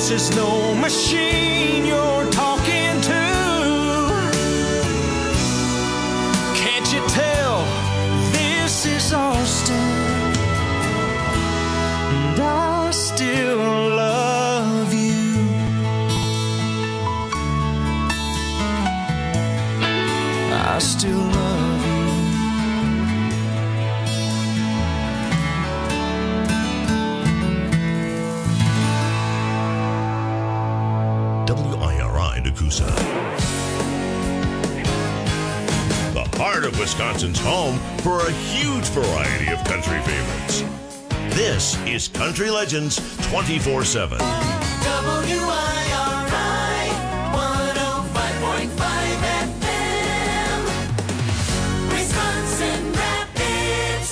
This is no machine you're talking to. Can't you tell this is Austin? And I still love you. I still love you. WIRI Nakusa. The heart of Wisconsin's home for a huge variety of country favorites. This is Country Legends 24/7. WIRI 105.5 FM, Wisconsin Rapids.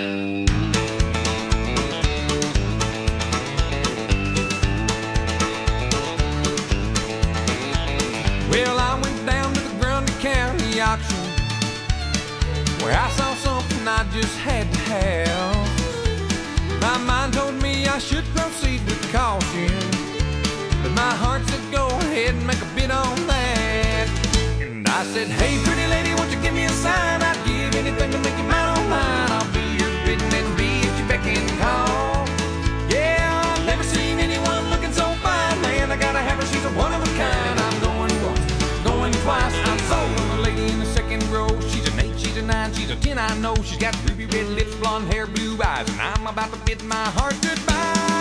Well, I went down to the Grundy County auction, where I saw something I just had to have. My mind told me I should proceed with caution, but my heart said go ahead and make a bid on that. And I said, hey, pretty lady, won't you give me a sign? I'd give anything to make you mine on mine. I'll do your bidding and be at your beck and call. Yeah, I've never seen anyone looking so fine. Man, I gotta have her, she's a one of a kind. I'm going once, going twice. I'm sold on the lady in the second row. She's an 8, she's a 9, she's a 10, I know. She's got ruby red lips, blonde hair, blue eyes, and I'm about to bid my heart goodbye.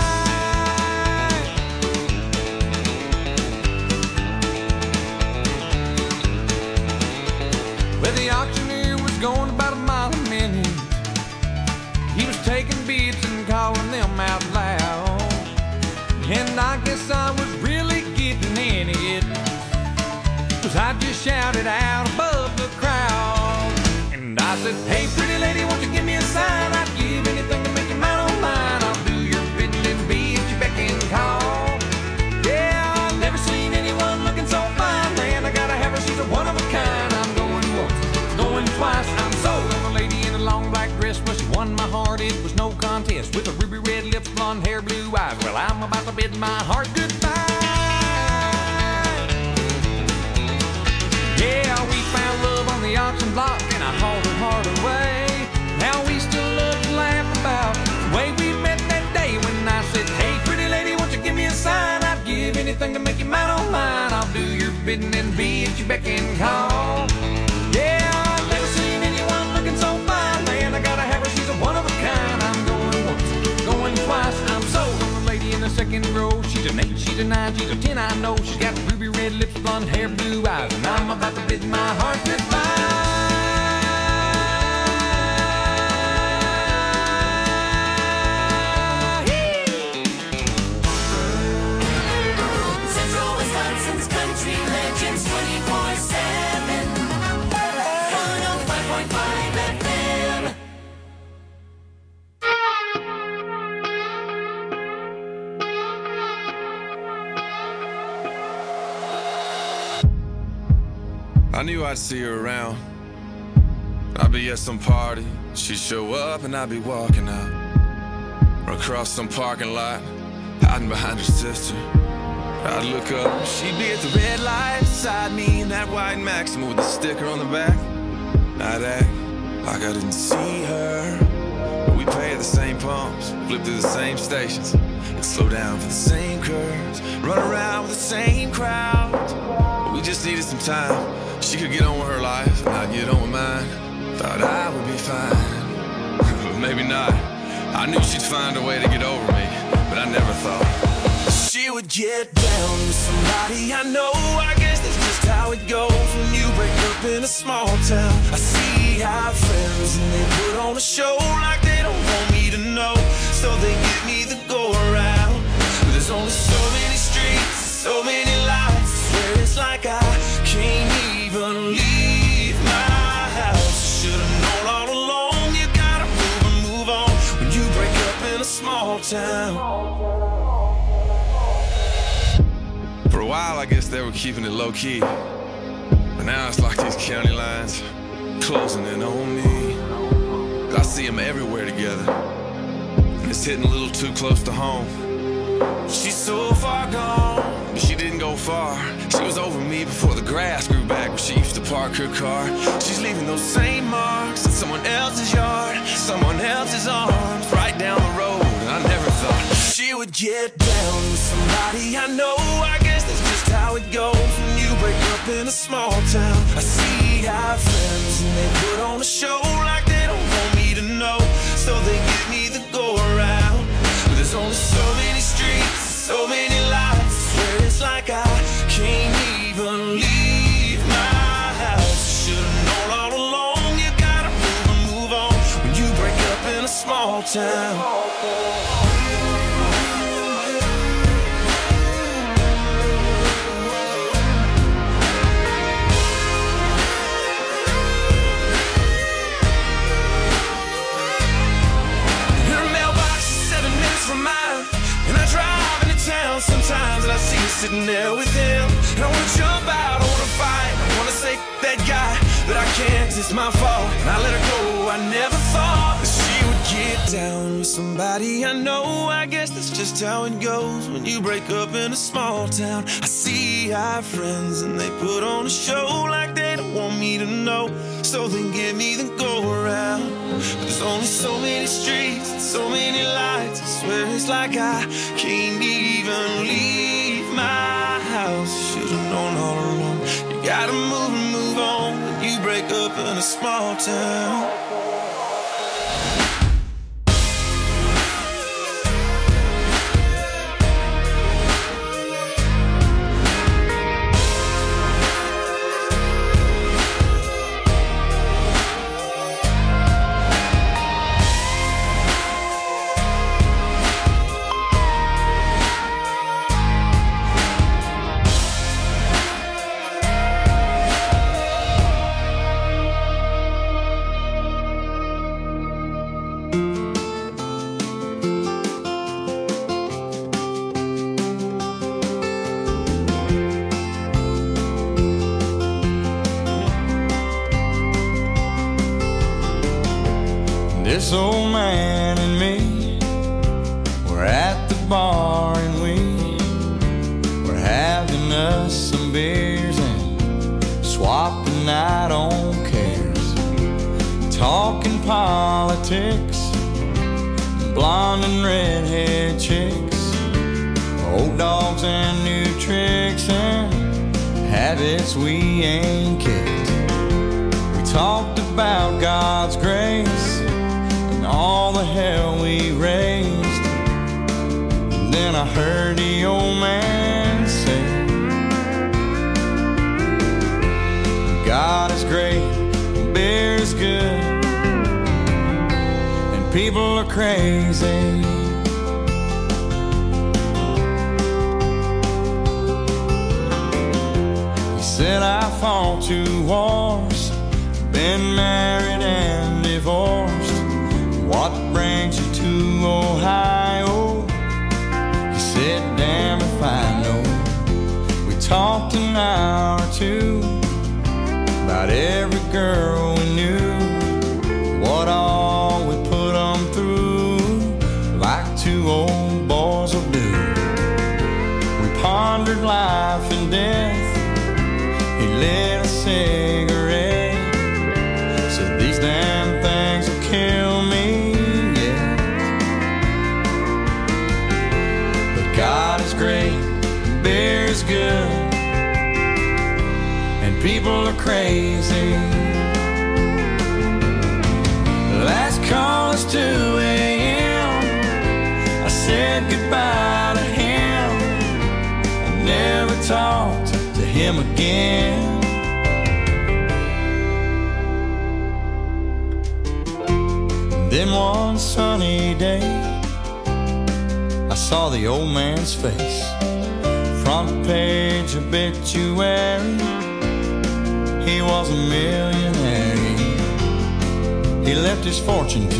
Well, the auctioneer was going about a mile a minute. He was taking bids and calling them out loud. And I guess I was really getting in it, 'cause I just shouted out above the crowd. And I said, hey, pretty lady, won't you give me a sign? I'd give anything to make you mine on mine. I'll do your bidding and be at your beck and call. Yeah, I've never seen anyone looking so fine. Man, I gotta have her, she's a one of a kind. I'm going once, going twice. I'm sold on a lady in a long black dress. Well, she won my heart, it was no contest. With a ruby red lips, blonde hair, blue eyes. Well, I'm about to bid my heart goodbye. Yeah, we found love on the auction block, and I hauled her heart away. Now we still love to laugh about the way we met that day when I said, hey, pretty lady, won't you give me a sign? I'd give anything to make you mine on mine. I'll do your bidding and be at your beck and call. Yeah, I've never seen anyone looking so fine. Man, I gotta have her, she's a one of a kind. I'm going once, going twice. I'm sold on the lady in the second row. She's an 8, she's a 9, she's a 10, I know. She's got ruby red lips, blonde hair, blue eyes, and I'm about to bid my heart goodbye. Central Wisconsin's Country Legends 24/7, 105.5 FM. I knew I'd see her around. I'd be at some party, she'd show up and I'd be walking out. Or across some parking lot, hiding behind her sister. I'd look up, she'd be at the red light beside me in that white Maxima with a sticker on the back. I'd act like I didn't see her, but we pay at the same pumps, flip through the same stations, and slow down for the same curves, run around with the same crowds. But we just needed some time. She could get on with her life, and I'd get on with mine. Thought I would be fine, but maybe not. I knew she'd find a way to get over me, but I never thought she would get down with somebody I know. I guess that's just how it goes when you break up in a small town. I see our friends and they put on a show like they don't want me to know, so they give me the go around. But there's only so many streets, so many lights. I swear it's like I can't even leave my house. Should've known all along, you gotta move on when you break up in a small town. For a while, I guess they were keeping it low key, but now it's like these county lines closing in on me. I see them everywhere together, and it's hitting a little too close to home. She's so far gone, park her car. She's leaving those same marks in someone else's yard, someone else's arms, right down the road. And I never thought she would get down with somebody I know. I guess that's just how it goes when you break up in a small town. I see our friends and they put on a show like they don't want me to know, so they give me the go around. But there's only so many streets, so many lights, I swear it's like I can't even leave my house. Should've known all along, you gotta move on when you break up in a small town. From mine, and I drive into town sometimes, and I see you sitting there with him, and I wanna jump out, I wanna fight, I wanna say that guy, but I can't, 'cause it's my fault, and I let her go. I never thought that she would get down with somebody I know. I guess that's just how it goes when you break up in a small town. I see our friends and they put on a show like they don't want me to know, so they give me the go around. But there's only so many streets and so many lights, I swear it's like I can't even leave my house. Should've known all along, you gotta move on when you break up in a small town. This old man and me were at the bar and we were having us some beers and swapping out on cares, talking politics, blonde and redhead chicks, old dogs and new tricks and habits we ain't kicked. We talked about God's grace, all the hell we raised. And then I heard the old man say, God is great, beer is good, and people are crazy. He said I fought 2 wars, been married and divorced. What brings you to Ohio? He said, damn if I know. We talked an hour or 2 about every girl we knew, what all we put them through, like 2 old boys will do. We pondered life and death. He lit a cigarette, said these damn things will kill me. God is great, beer is good, and people are crazy. Last call is 2 a.m. I said goodbye to him. I never talked to him again. Then one sunny day, I saw the old man's face, front page obituary. He was a millionaire. He left his fortune to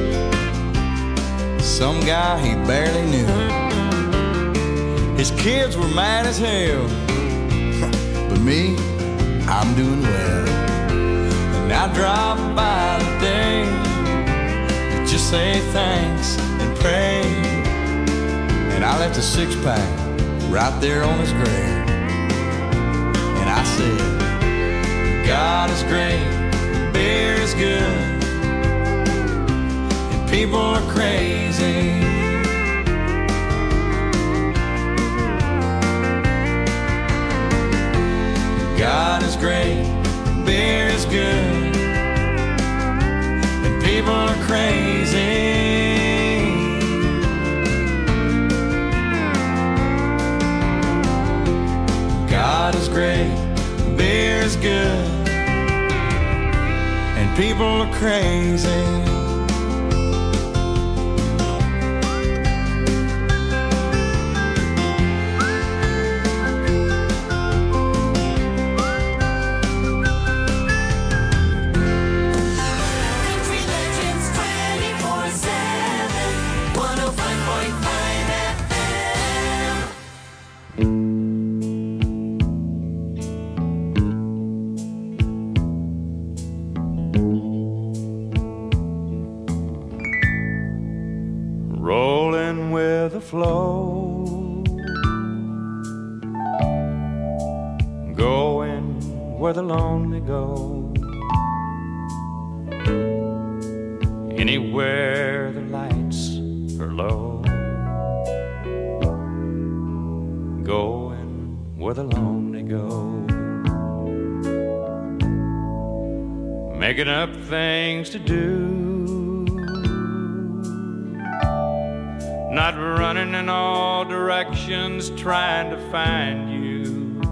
some guy he barely knew. His kids were mad as hell, but me, I'm doing well. And I drive by today to just say thanks and pray. And I left a 6-pack right there on his grave. And I said, God is great, beer is good, and people are crazy. God is great, beer is good, and people are crazy. God is great, beer is good, and people are crazy. Country Legends 24/7, 105.5 FM. Rolling with the flow, going where the lonely go, anywhere the lights are low, going where the lonely go, making up things to do, not running in all directions trying to find you.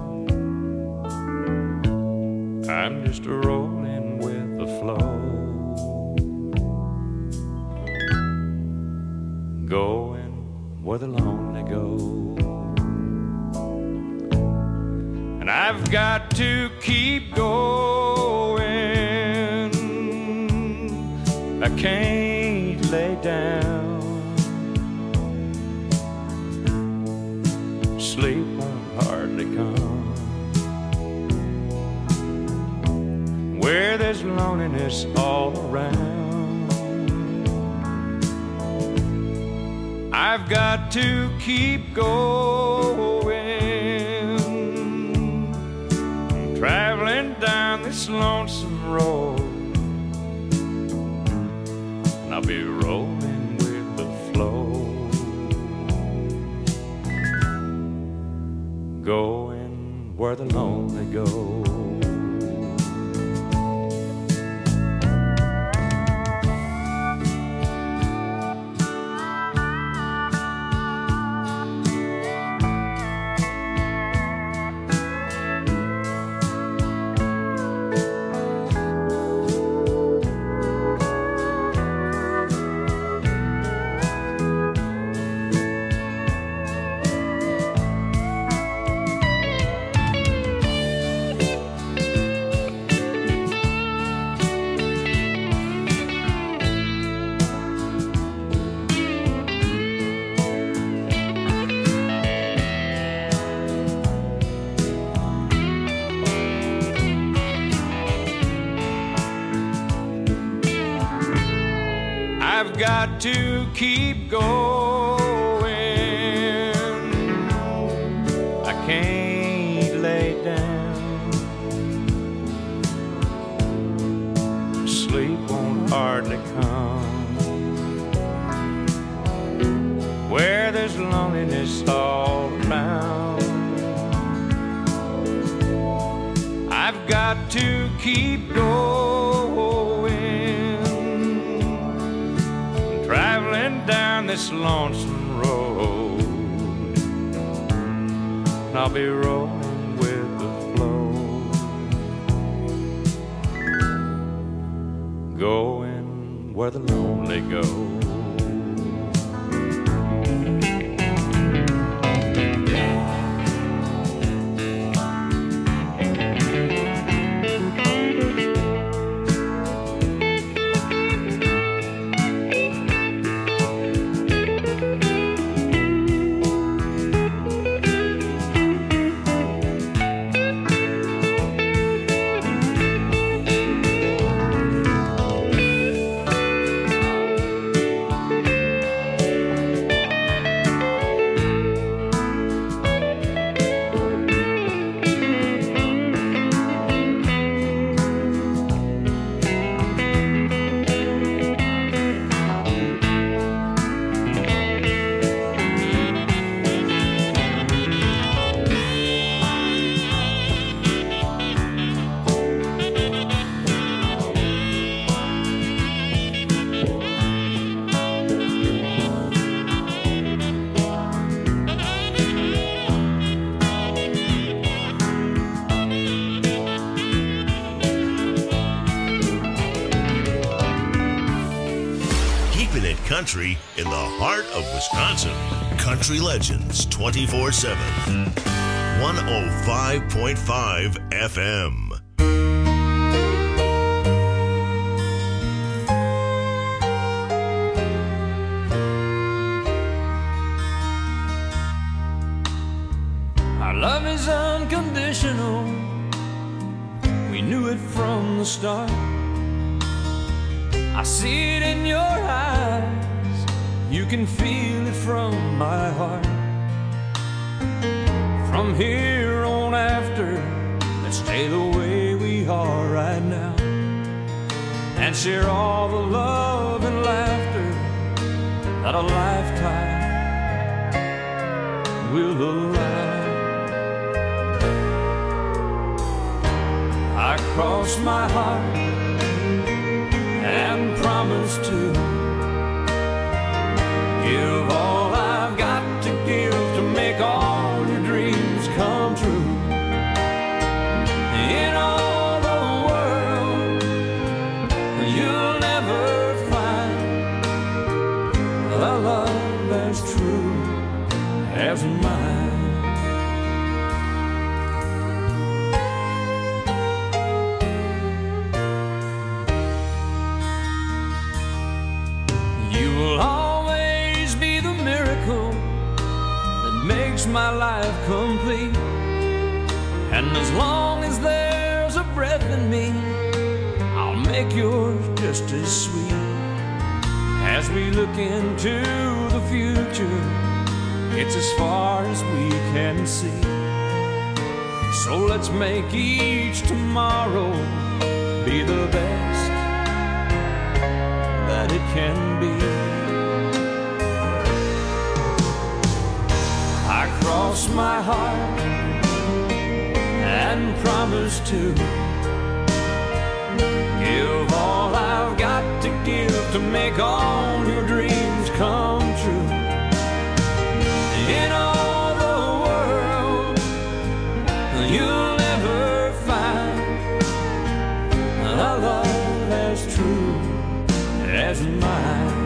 I'm just rolling with the flow, going where the lonely go. And I've got to keep going, I can't lay down. Sleep won't hardly come where there's loneliness all around. I've got to keep going, traveling down this lonesome road, and I'll be rolling with the flow, going where the lonely go. I've got to keep going, I can't lay down. Sleep won't hardly come where there's loneliness all around. I've got to keep going, traveling down this lonesome road, and I'll be rolling with the flow, going where the lonely go. country in the heart of Wisconsin. Country Legends 24/7. 105.5 FM. Our love is unconditional. We knew it from the start. I see it in your eyes. You can feel it from my heart. From here on after, let's stay the way we are right now and share all the love and laughter that a lifetime will allow. I cross my heart and promise to give all I've got to give to make all your dreams come true. In all the world, you'll never find a love as true as mine. My life complete, and as long as there's a breath in me, I'll make yours just as sweet. As we look into the future, it's as far as we can see. So let's make each tomorrow be the best that it can be. I cross my heart and promise to give all I've got to give to make all your dreams come true. In all the world, you'll never find a love as true as mine.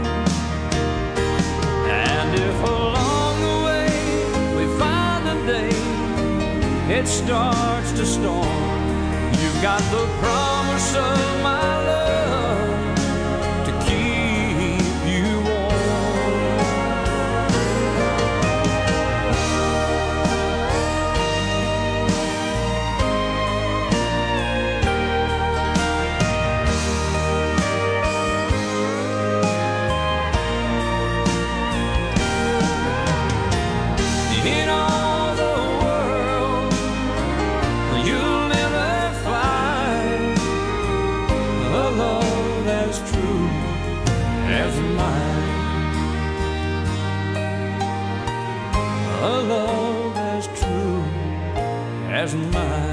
And if along the way it starts to storm, you've got the promise of my love to keep you in all the world, you'll never find a love as true as mine. A love as true as mine.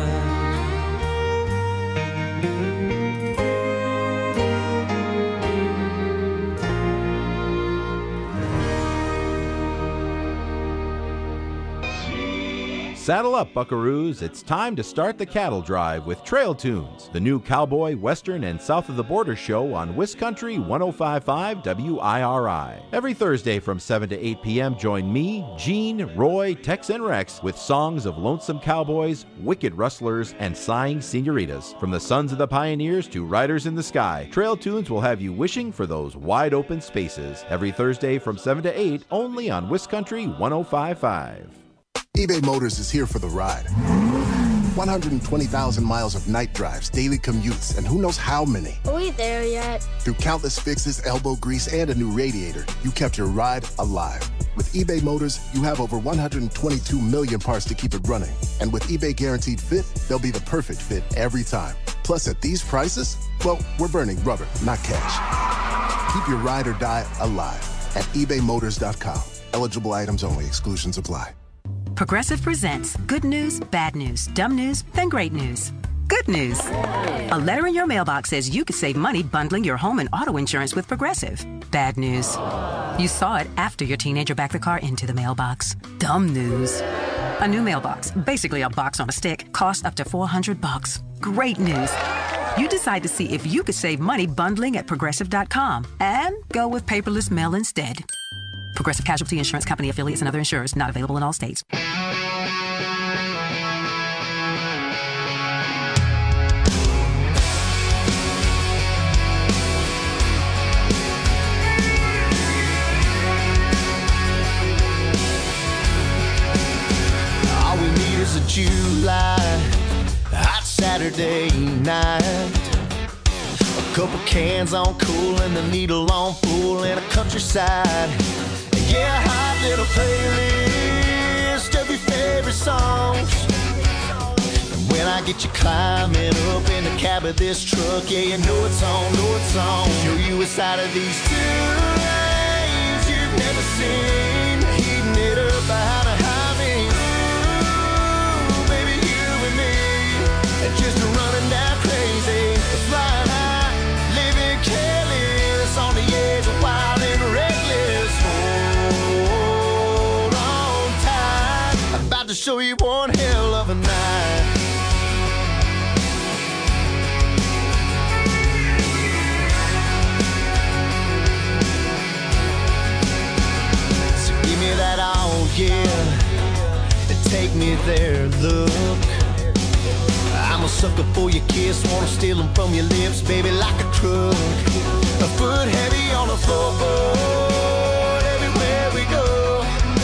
Saddle up, buckaroos. It's time to start the cattle drive with Trail Tunes, the new cowboy, western, and south of the border show on Wiscountry 105.5 WIRI. Every Thursday from 7 to 8 p.m., join me, Gene, Roy, Tex, and Rex with songs of lonesome cowboys, wicked rustlers, and sighing senoritas. From the sons of the pioneers to riders in the sky, Trail Tunes will have you wishing for those wide open spaces. Every Thursday from 7 to 8, only on Wiscountry 105.5. eBay Motors is here for the ride. 120,000 miles of night drives, daily commutes, and who knows how many. Are we there yet? Through countless fixes, elbow grease, and a new radiator, you kept your ride alive. With eBay Motors, you have over 122 million parts to keep it running. And with eBay Guaranteed Fit, they'll be the perfect fit every time. Plus, at these prices, well, we're burning rubber, not cash. Keep your ride or die alive at ebaymotors.com. Eligible items only. Exclusions apply. Progressive presents Good News, Bad News, Dumb News, then Great News. Good news. A letter in your mailbox says you could save money bundling your home and auto insurance with Progressive. Bad news. You saw it after your teenager backed the car into the mailbox. Dumb news. A new mailbox, basically a box on a stick, costs up to $400. Great news. You decide to see if you could save money bundling at Progressive.com and go with paperless mail instead. Progressive Casualty Insurance Company affiliates and other insurers not available in all states. All we need is a July hot Saturday night. A couple cans on cool and the needle on full and a countryside. Yeah, a hot little playlist of your favorite songs. And when I get you climbing up in the cab of this truck, yeah, you know it's on, know it's on. Show you a side of these two lanes you've never seen. Heating it up behind a highway. Ooh, baby, you and me. And just running down crazy. Flying high, living careless. On the edge of wild and reckless. Hold on tight. I'm about to show you one hell of a night. That all, yeah, and take me there, look. I'm a sucker for your kiss, wanna steal them from your lips, baby, like a truck. A foot heavy on the floorboard, everywhere we go.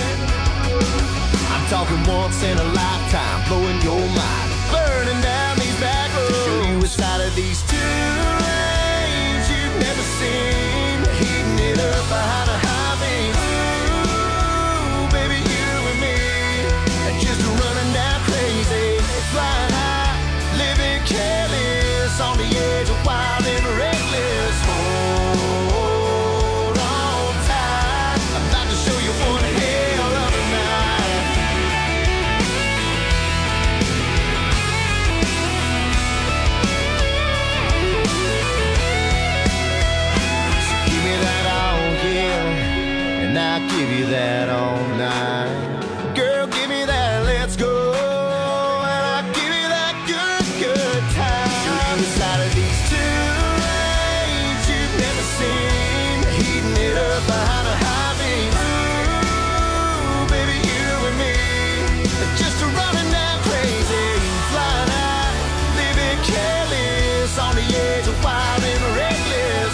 I'm talking once in a lifetime, blowing your mind, burning down these back roads. To show you a side of these two lanes you've never seen, heating it up behind a highway. Flying high, living careless, on the edge of wild and reckless. Hold on tight, I'm about to show you one hell of a night. So give me that all, yeah, and I'll give you that all night. Girl, give me that, let's go. Behind a highway, ooh, baby, you and me, just running down crazy, flying high, living careless, on the edge of wild and reckless.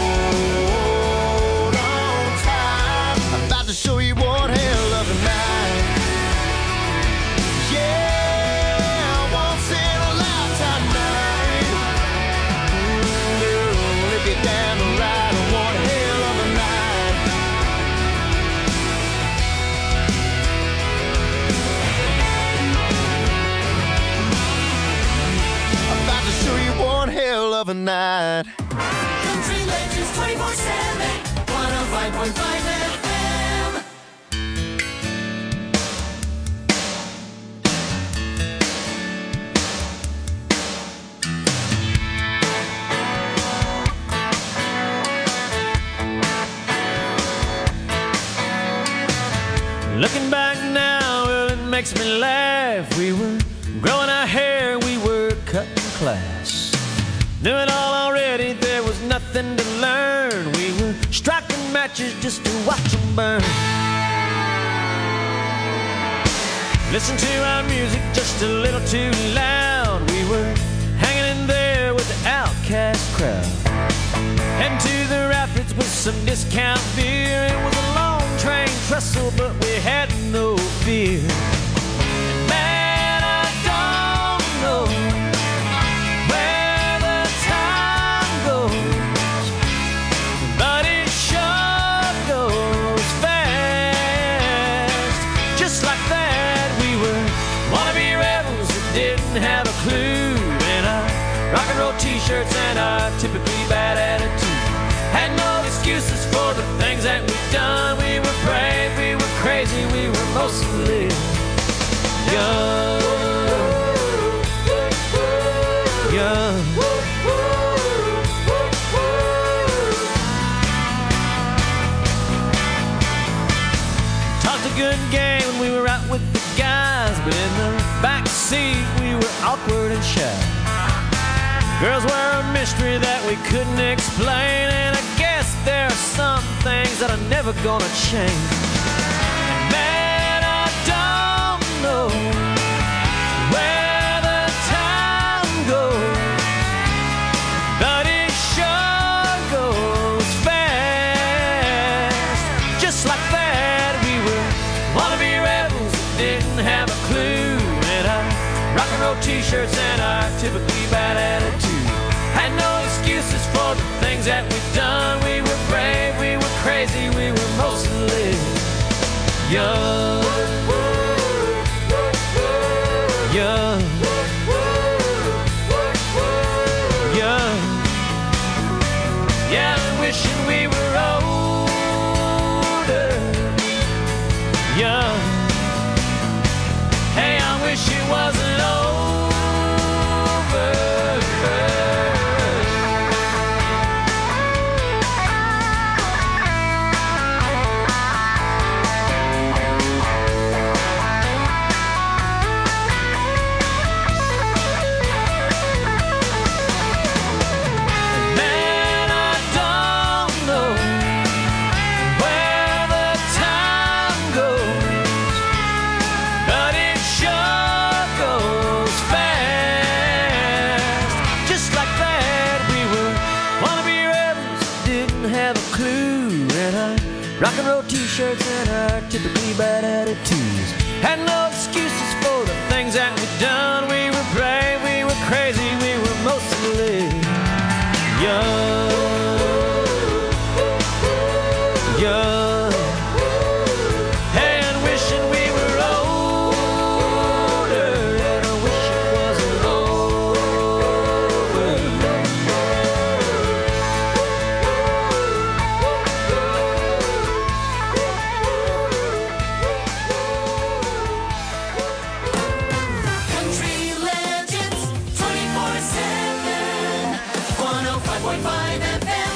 Hold on tight, I'm about to show you one hell of a night. Yeah, once in a lifetime night. Girl, if you're down to ride on one hell of a night. Show you one hell of a night. Country Legends 24/7, 105.5 FM. Looking back now, well, it makes me laugh. We were growing our hair, we were cutting class. Knew it all already, there was nothing to learn. We were striking matches just to watch them burn. Listen to our music just a little too loud. We were hanging in there with the outcast crowd. Heading to the rapids with some discount beer. It was a long train trestle, but we had no fear. And man, I don't know where the time goes, but it sure goes fast. Just like that, we were wannabe rebels that didn't have a clue. In our rock and roll t-shirts and our typically bad attitude. Had no excuses for the things that we've done. We were brave, we were crazy, we were mostly young. Young. Talked a good game when we were out with the guys, but in the back seat we were awkward and shy. Girls were a mystery that we couldn't explain, and I guess there are some things that are never gonna change. And man, I don't know where the time goes, but it sure goes fast. Just like that, we were wannabe rebels that didn't have a clue, and our rock and roll t-shirts and our typically bad attitude. Had no excuses for the things that we've done. We were brave, we were crazy, we were mostly young. Young. Young. Yeah, I'm wishing we were older. Young. Hey, I wish it wasn't over. Rock and roll t-shirts and our typically bad attitudes. Had no excuses for the things that we'd done. We were brave, we were crazy, we were mostly young. Young. Hey, and wishing we were older, and I wish it wasn't over. Country Legends 24/7, 105.5 FM.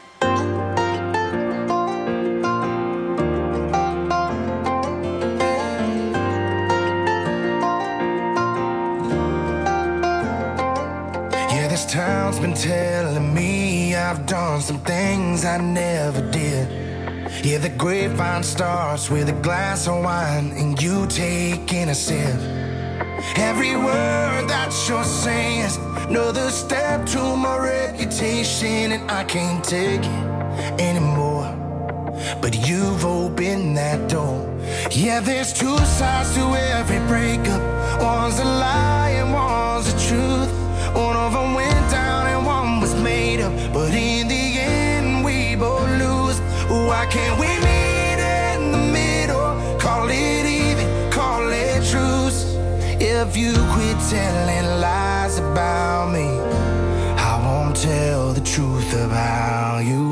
Yeah, this town's been telling me I've done some things I never did. Yeah, the grapevine starts with a glass of wine and you taking a sip. Every word that you're saying is another step to my reputation, and I can't take it anymore. But you've opened that door. Yeah, there's two sides to every breakup. One's a lie and one's the truth. One of them went down and one was made up, but in the end we both lose. Why can't we meet in the middle? Call it even, call it truce. If you quit telling lies about me, I won't tell the truth about you.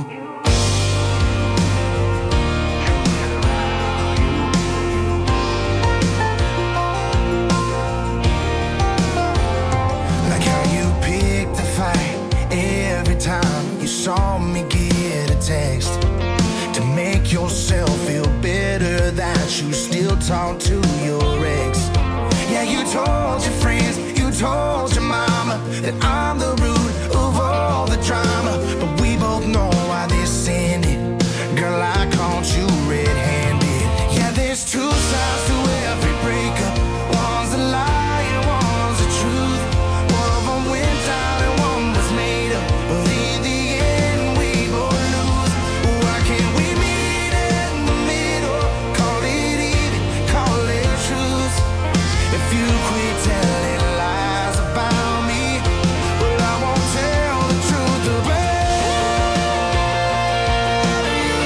Like how you picked the fight every time you saw me get a text, to make yourself feel better that you still talk to your ex. Yeah, you told your friends, you told your mama that I'm the root of all the drama, but we both know why this ended. Girl, I caught you red-handed. Yeah, there's two sides to every breakup. One's a lie and one's the truth. One of them went down and one was made up, but in the end we both lose. Why can't we meet in the middle? Call it even, call it truth. If you quit telling lies about me, well, I won't tell the truth about you.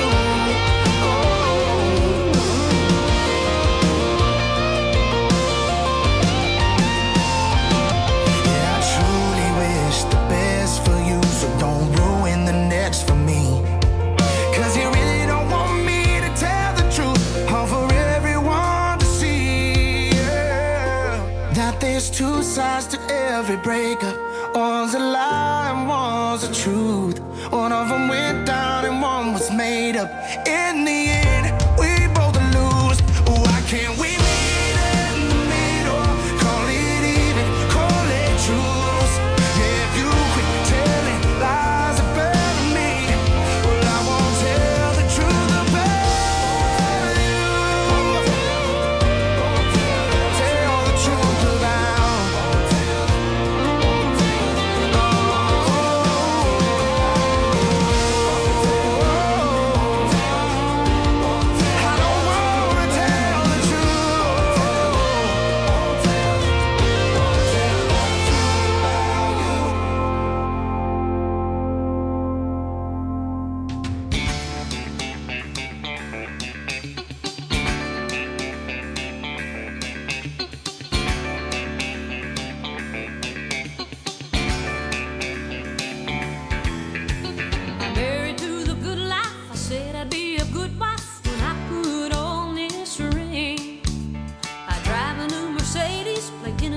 Yeah, I truly wish the best for you, so don't ruin the next for me. 'Cause you really don't want me to tell the truth, all for everyone to see. Yeah. That there's two sides to every breakup. One's a lie and one's the truth. One of them went down and one was made up. In the end, we both lose. Why can't we meet in the middle? Call it even, call it truth. Yeah, if you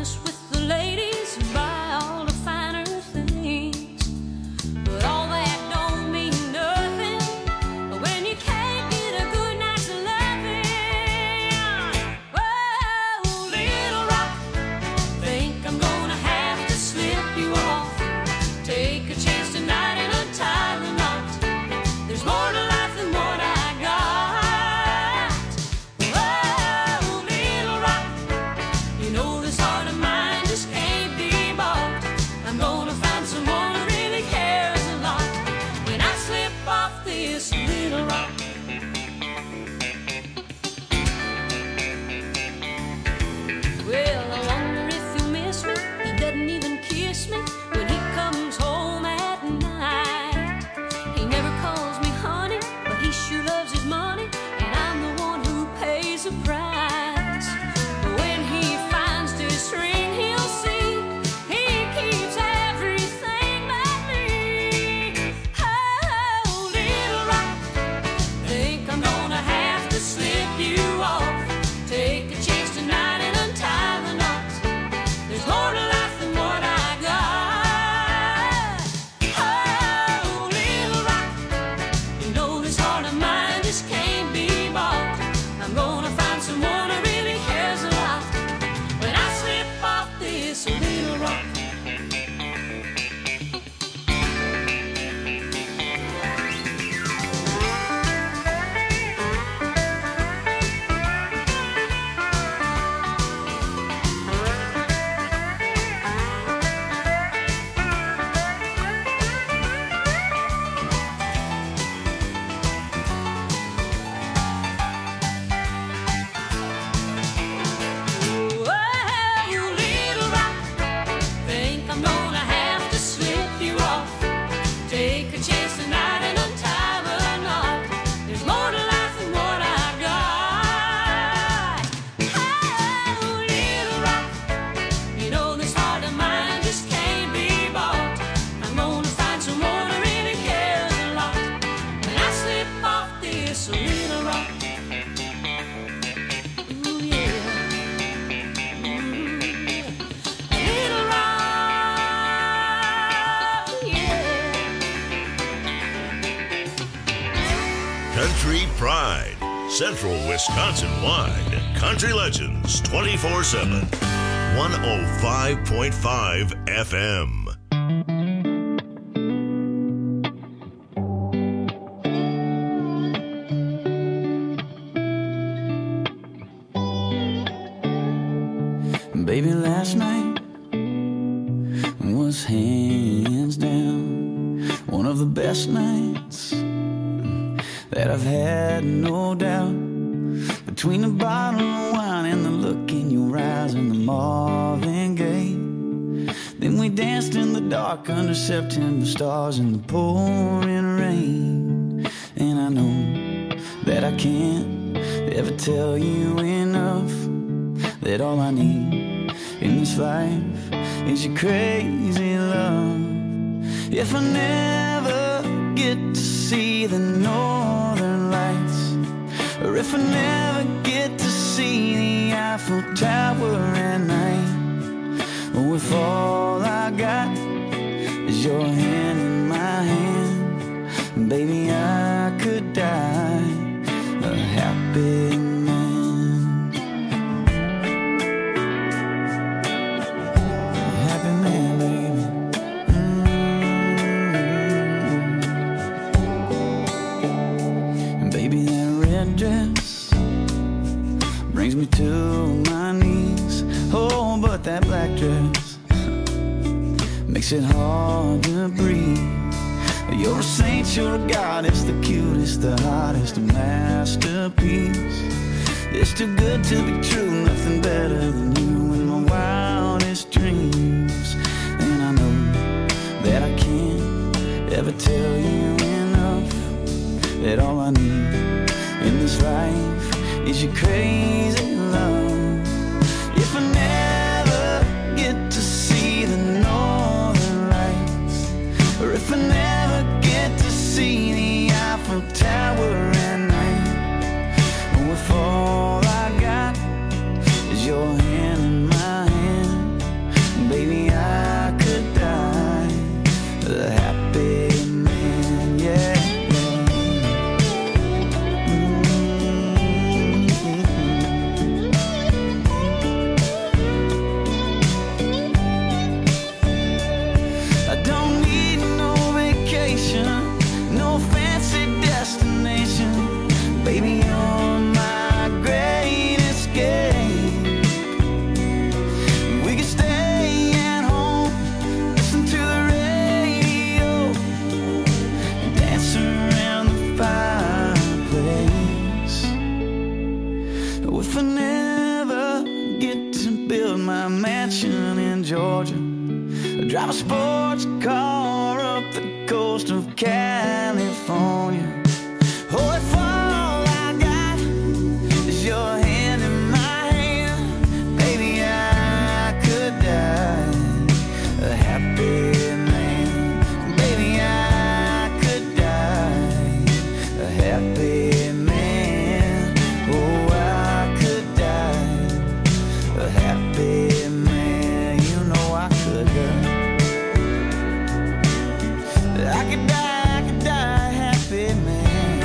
mess with the ladies and buy all the finer things. But all that don't mean nothing when you can't get a good night's loving. Whoa, little rock, think I'm gonna have to slip you off. Take a chance tonight and untie the knot. There's more to life than what I got. Whoa, little rock, you know this heart of mine just can't be bought. I'm gonna find someone who really cares a lot when I slip off this little rock. Well, I wonder if he'll miss me. He doesn't even kiss me when he comes home at night. He never calls me honey, but he sure loves his money, and I'm the one who pays the price. When he finds this ring, he'll see he keeps everything but me. Oh, little rock, think I'm gonna have to slip you off. Take a chance tonight and untie the knot. There's more to life than what I got. Oh, little rock, you know this heart of mine just can't be bought. I'm gonna find someone who really cares a lot when I slip off this little rock. Whoa, little rock, think I'm gonna have to slip you off. Take a chance tonight and untie the knot. There's more to life than what I got. Oh, little rock, you know this heart of mine just can't be bought. I'm gonna find someone who really cares a lot when I slip off this little rock. Ooh, yeah. Little rock, yeah. Country Pride, Central Wisconsin wide. Country Legends 24/7. 105.5 FM. Baby, last night was hands down one of the best nights that I've had, no doubt. Between the bottle of wine and the look in your eyes and the Marvin Gaye, then we danced in the dark under September stars in the pouring rain. And I know that I can't ever tell you enough that all I need in this life is your crazy love. If I never get to see the northern lights, or if I never get to see the Eiffel Tower at night, or if all I got is your hand in my hand, baby, I could die a happy man. Brings me to my knees. Oh, but that black dress makes it hard to breathe. You're a saint, you're a goddess, the cutest, the hottest, a masterpiece. It's too good to be true, nothing better than you in my wildest dreams. And I know that I can't ever tell you enough that all I need in this life is your crazy love. If I never get to see the northern lights, or if I never get to see the Eiffel Tower at night, or if all I got is your hand in mansion in Georgia. I drive a sports car up the coast of California. Oh, if all I got is your hand in my hand, baby, I could die a happy man. Baby, I could die a happy man. Oh, I could die a happy man. You know I could die. I could die a happy man.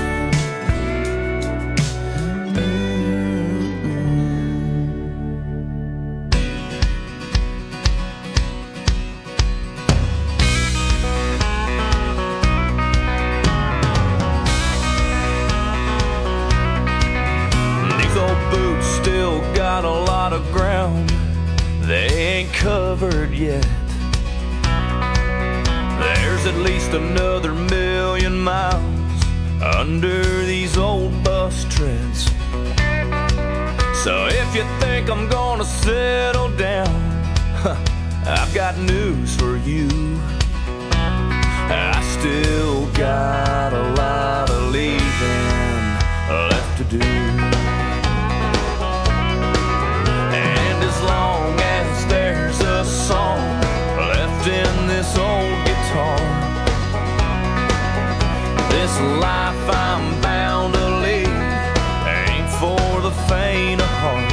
These old boots still got a lot of ground they ain't covered yet. There's at least another 1,000,000 miles under these old bus treads. So if you think I'm gonna settle down, I've got news for you. I still got a lot of leaving left to do. And as long as there's a song left in this old guitar, this life I'm bound to lead ain't for the faint of heart.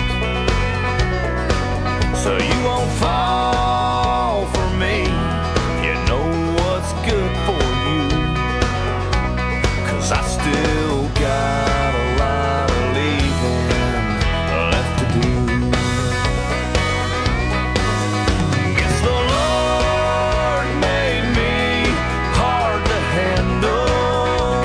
So you won't fall for me, you know what's good for you, 'cause I still got a lot of leaving left to do. Guess the Lord made me hard to handle,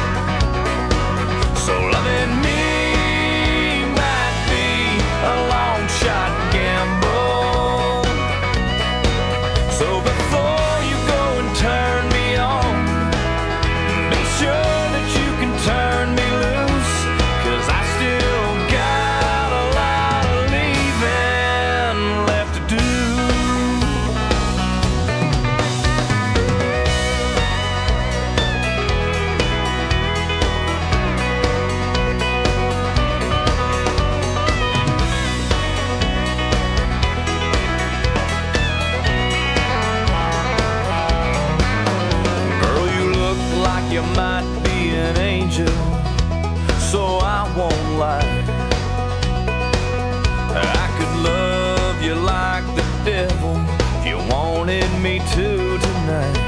so loving me might be a long shot gamble. So before you go and turn me on, be sure that you can turn me loose, 'cause I still got a lot of leaving left to do. Girl, you look like you might be an angel, so I won't lie. I could love you like the devil if you wanted me to tonight.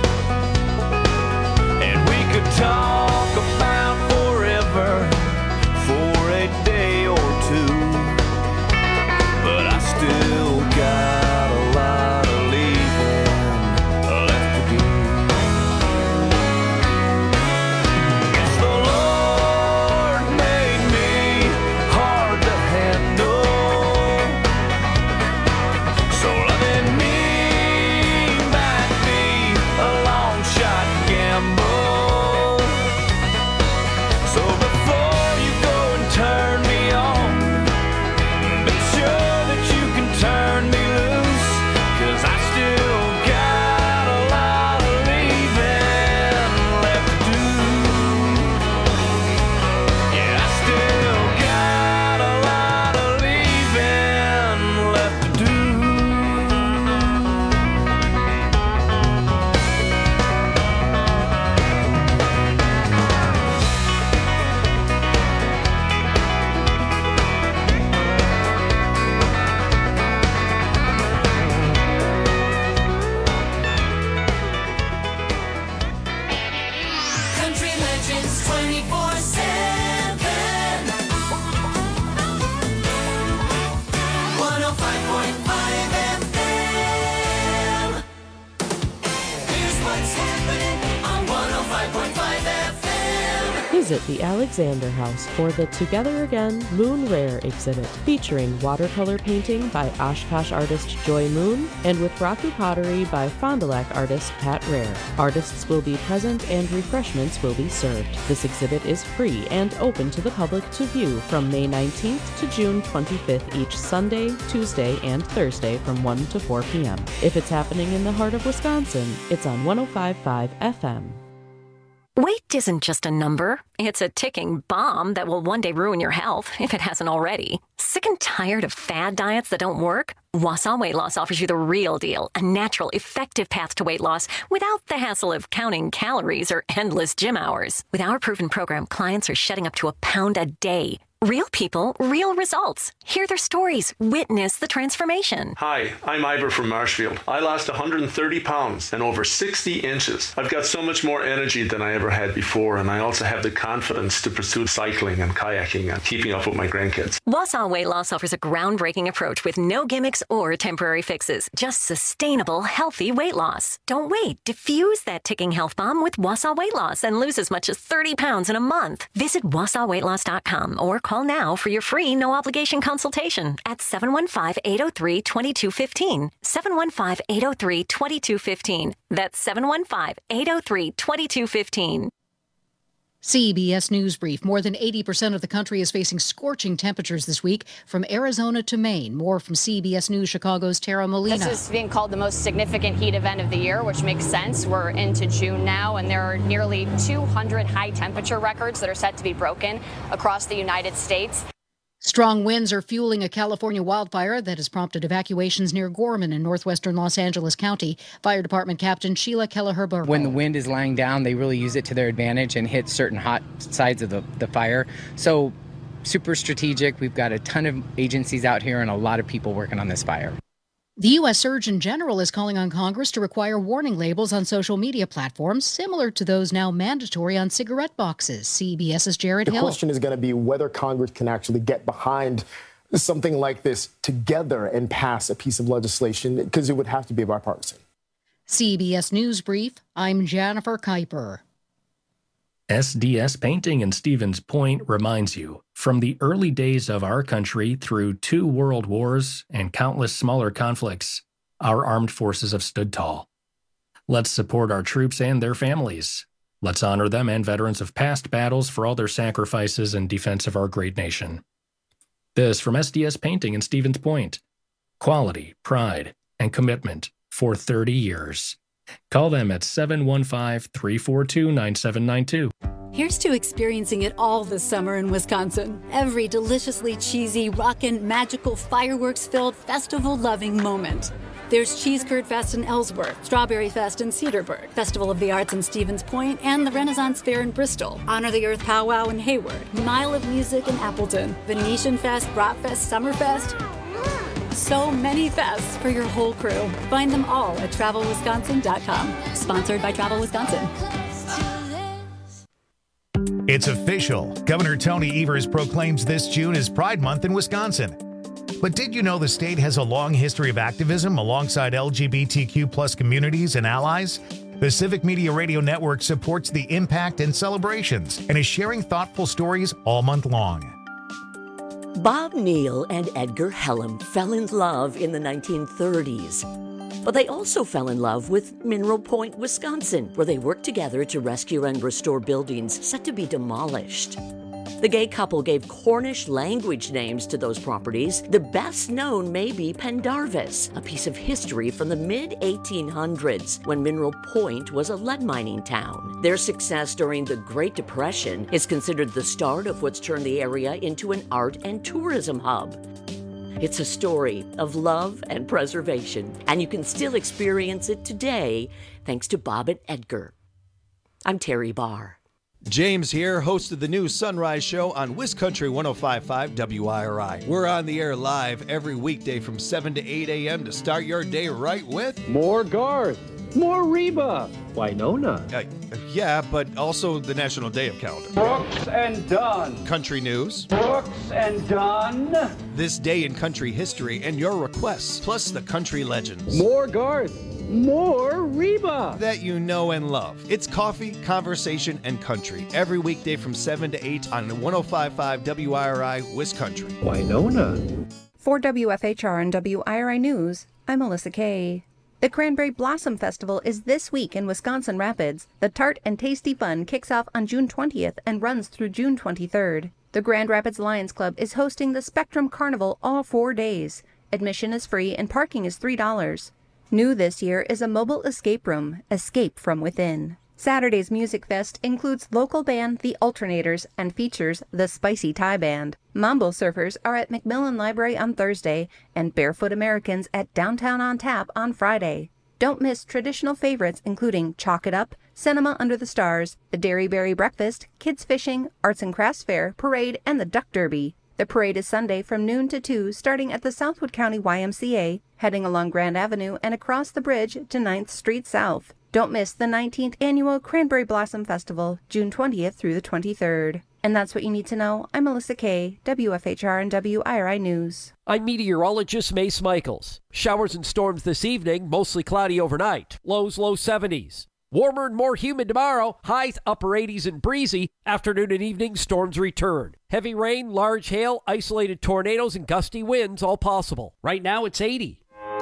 And we could talk about forever for a day or two, but I still got a lot of leaving left to do. Guess the Lord made me hard to handle, so loving me might Visit the Alexander House for the Together Again Moon Rare exhibit, featuring watercolor painting by Oshkosh artist Joy Moon and with Raku pottery by Fond du Lac artist Pat Rare. Artists will be present and refreshments will be served. This exhibit is free and open to the public to view from May 19th to June 25th each Sunday, Tuesday, and Thursday from 1 to 4 p.m. If it's happening in the heart of Wisconsin, it's on 105.5 FM. Weight isn't just a number. It's a ticking bomb that will one day ruin your health, if it hasn't already. Sick and tired of fad diets that don't work? Wausau Weight Loss offers you the real deal, a natural, effective path to weight loss without the hassle of counting calories or endless gym hours. With our proven program, clients are shedding up to a pound a day. Real people, real results. Hear their stories. Witness the transformation. Hi, I'm Ivor from Marshfield. I lost 130 pounds and over 60 inches. I've got so much more energy than I ever had before, and I also have the confidence to pursue cycling and kayaking and keeping up with my grandkids. Wausau Weight Loss offers a groundbreaking approach with no gimmicks or temporary fixes. Just sustainable, healthy weight loss. Don't wait. Diffuse that ticking health bomb with Wausau Weight Loss and lose as much as 30 pounds in a month. Visit WausauWeightLoss.com or call now for your free no-obligation consultation at 715-803-2215. 715-803-2215. That's 715-803-2215. CBS News Brief. More than 80% of the country is facing scorching temperatures this week, from Arizona to Maine. More from CBS News Chicago's Tara Molina. This is being called the most significant heat event of the year, which makes sense. We're into June now, and there are nearly 200 high temperature records that are set to be broken across the United States. Strong winds are fueling a California wildfire that has prompted evacuations near Gorman in northwestern Los Angeles County. Fire Department Captain Sheila Kelleher-Burrow. When the wind is lying down, they really use it to their advantage and hit certain hot sides of the fire. So super strategic. We've got a ton of agencies out here and a lot of people working on this fire. The U.S. Surgeon General is calling on Congress to require warning labels on social media platforms, similar to those now mandatory on cigarette boxes. CBS's Jared Hill. The question is going to be whether Congress can actually get behind something like this together and pass a piece of legislation, because it would have to be bipartisan. CBS News Brief, I'm Jennifer Kuiper. SDS Painting in Stevens Point reminds you, from the early days of our country through 2 world wars and countless smaller conflicts, our armed forces have stood tall. Let's support our troops and their families. Let's honor them and veterans of past battles for all their sacrifices in defense of our great nation. This from SDS Painting in Stevens Point. Quality, pride, and commitment for 30 years. Call them at 715-342-9792. Here's to experiencing it all this summer in Wisconsin. Every deliciously cheesy, rockin', magical, fireworks-filled, festival-loving moment. There's Cheese Curd Fest in Ellsworth, Strawberry Fest in Cedarburg, Festival of the Arts in Stevens Point, and the Renaissance Fair in Bristol, Honor the Earth Powwow in Hayward, Mile of Music in Appleton, Venetian Fest, Bratfest, Summerfest. So many fests for your whole crew. Find them all at TravelWisconsin.com. Sponsored by Travel Wisconsin. It's official. Governor Tony Evers proclaims this June as Pride Month in Wisconsin. But did you know the state has a long history of activism alongside LGBTQ plus communities and allies? The Civic Media Radio Network supports the impact and celebrations and is sharing thoughtful stories all month long. Bob Neal and Edgar Hellam fell in love in the 1930s. But they also fell in love with Mineral Point, Wisconsin, where they worked together to rescue and restore buildings set to be demolished. The gay couple gave Cornish language names to those properties. The best known may be Pendarvis, a piece of history from the mid-1800s when Mineral Point was a lead mining town. Their success during the Great Depression is considered the start of what's turned the area into an art and tourism hub. It's a story of love and preservation, and you can still experience it today thanks to Bob and Edgar. I'm Terry Barr. James here, host of the new Sunrise Show on WisCountry 105.5 WIRI. We're on the air live every weekday from 7 to 8 a.m. to start your day right with... More Garth, more Reba, Winona. Yeah, but also the National Day of Calendar. Brooks and Dunn. Country news. Brooks and Dunn. This day in country history and your requests, plus the country legends. More Garth, More Reba! That you know and love. It's coffee, conversation, and country. Every weekday from 7 to 8 on 105.5 WIRI, Wisconsin. Winona. For WFHR and WIRI News, I'm Melissa Kay. The Cranberry Blossom Festival is this week in Wisconsin Rapids. The Tart and Tasty Fun kicks off on June 20th and runs through June 23rd. The Grand Rapids Lions Club is hosting the Spectrum Carnival all 4 days. Admission is free and parking is $3. New this year is a mobile escape room, Escape from Within. Saturday's Music Fest includes local band The Alternators and features the Spicy Thai Band. Mambo Surfers are at Macmillan Library on Thursday and Barefoot Americans at Downtown on Tap on Friday. Don't miss traditional favorites including Chalk It Up, Cinema Under the Stars, the Dairy Berry Breakfast, Kids Fishing, Arts and Crafts Fair, Parade, and the Duck Derby. The parade is Sunday from noon to 2, starting at the Southwood County YMCA, heading along Grand Avenue and across the bridge to 9th Street South. Don't miss the 19th Annual Cranberry Blossom Festival, June 20th through the 23rd. And that's what you need to know. I'm Melissa Kay, WFHR and WIRI News. I'm meteorologist Mace Michaels. Showers and storms this evening, mostly cloudy overnight. Lows low 70s. Warmer and more humid tomorrow, highs upper 80s and breezy. Afternoon and evening, storms return. Heavy rain, large hail, isolated tornadoes, and gusty winds all possible. Right now it's 80.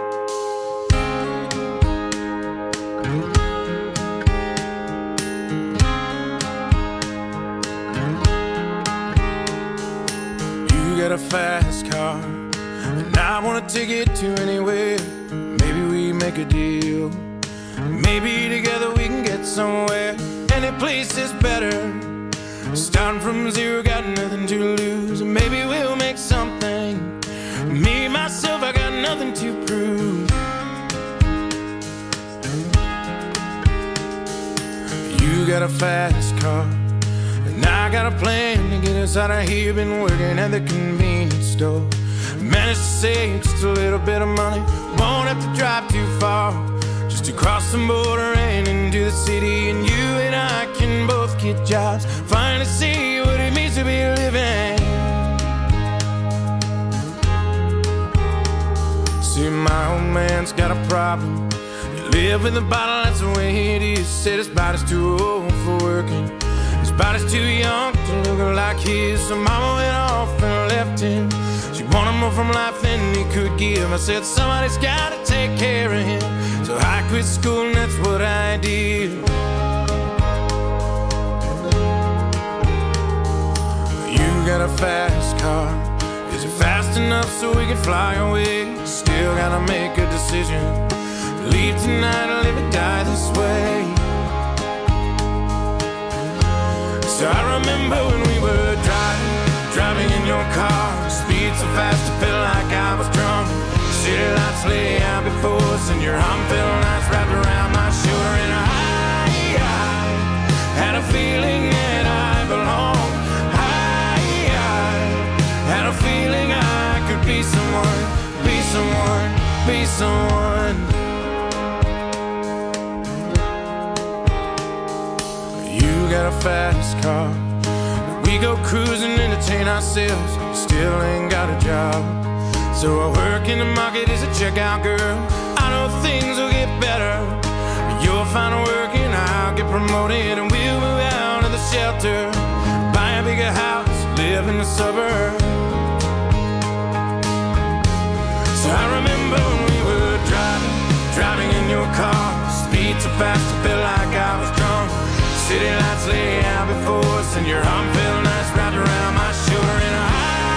You got a fast car, and I want to take it to anywhere. Maybe we make a deal. Maybe together we can get somewhere. Any place is better. Starting from zero, got nothing to lose. Maybe we'll make something. Me, myself, I got nothing to prove. You got a fast car, and I got a plan to get us out of here. Been working at the convenience store. Managed to save just a little bit of money. Won't have to drive too far. Just to cross the border and into the city, and you and I can both get jobs. Finally see what it means to be living. See, my old man's got a problem. You live with a bottle, that's the way it is. Said his body's too old for working. His body's too young to look like his. So mama went off and left him. She wanted more from life than he could give. I said somebody's gotta take care of him. So I quit school and that's what I did. You got a fast car. Is it fast enough so we can fly away? Still gotta make a decision. Leave tonight or live or die this way. So I remember when we were driving in your car. Speed so fast it felt like I was drunk. City lights lay out before us, and your arm felt nice wrapped around my shoulder. And I had a feeling that I belonged. I had a feeling I could be someone, be someone, be someone. You got a fast car. We go cruising, entertain ourselves. Still ain't got a job. So I work in the market as a checkout girl. I know things will get better. You'll find work and I'll get promoted, and we'll move out of the shelter, buy a bigger house, live in the suburbs. So I remember when we were driving in your car. Speed so fast it felt like I was drunk. City lights lay out before us, and your arm felt nice wrapped around my shoulder. And I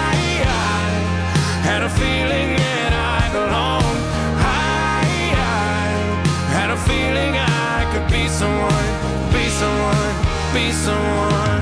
had a feeling that I belonged. I had a feeling I could be someone, be someone, be someone.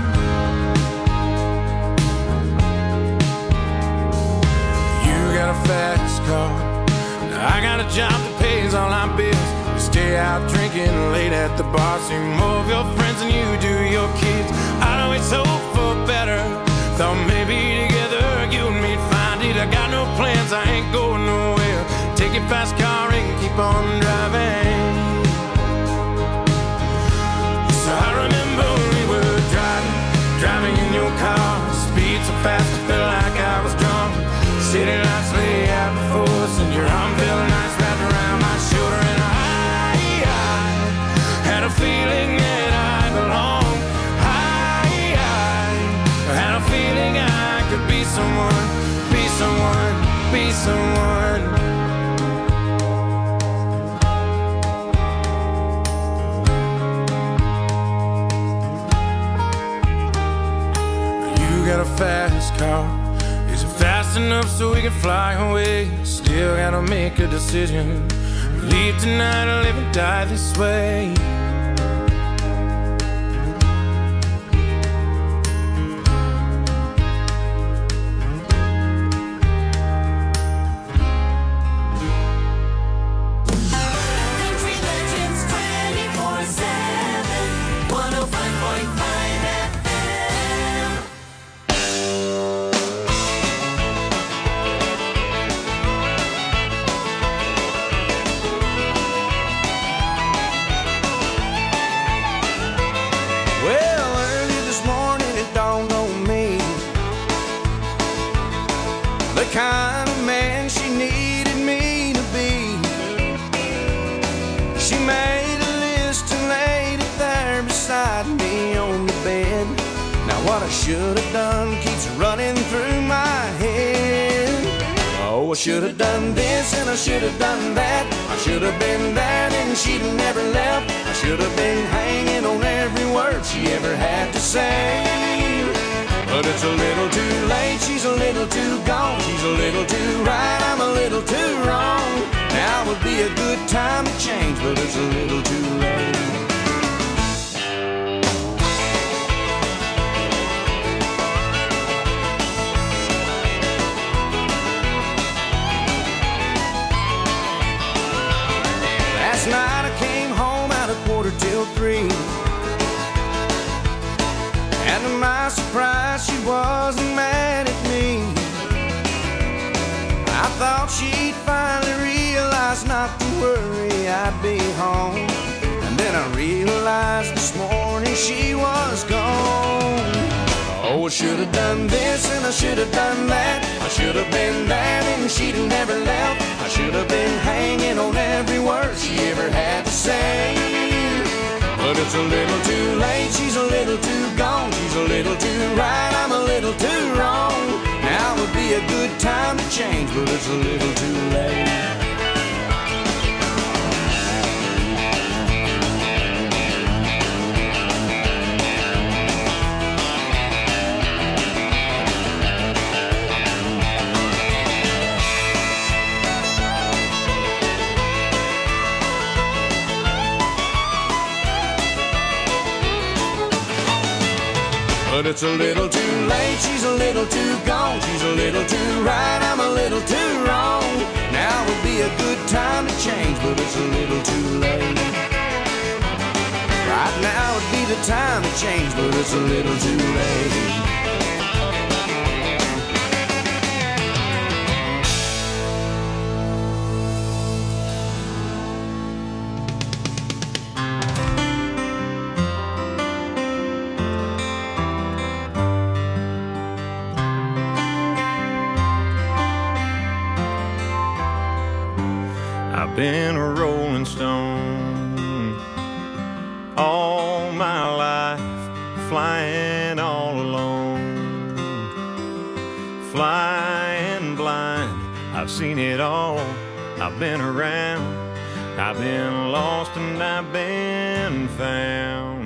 You got a fast car. I got a job that pays all our bills. We stay out drinking late at the bar. See more of your friends than you do your kids. I'd always hope for better. Thought maybe together you and me'd find it. I got no plans, I ain't going nowhere. Take your fast car and keep on driving. So I remember when we were driving in your car. Speed so fast it felt like I was drunk. City lights lay out before us, and your arm felt nice wrapped around my shoulder. And I just enough so we can fly away. Still gotta make a decision. Leave tonight or live and die this way. Kind of man she needed me to be. She made a list and laid it there beside me on the bed. Now what I should have done keeps running through my head. Oh, I should have done this and I should have done that. I should have been there and she'd have never left. I should have been hanging on every word she ever had to say. But it's a little too late, she's a little too gone. She's a little too right, I'm a little too wrong. Now would be a good time to change, but it's a little too late. Last night I came home at 2:45. And to my surprise, she wasn't mad at me. I thought she'd finally realize not to worry, I'd be home. And then I realized this morning she was gone. Oh, I should have done this and I should have done that. I should have been there and she'd have never left. I should have been hanging on every word she ever had to say. But it's a little too late, she's a little too gone. She's a little too right, I'm a little too wrong. Now would be a good time to change, but it's a little too late. But it's a little too late, she's a little too gone. She's a little too right, I'm a little too wrong. Now would be a good time to change, but it's a little too late. Right now would be the time to change, but it's a little too late. Been a rolling stone all my life, flying all alone, flying blind. I've seen it all, I've been around, I've been lost and I've been found.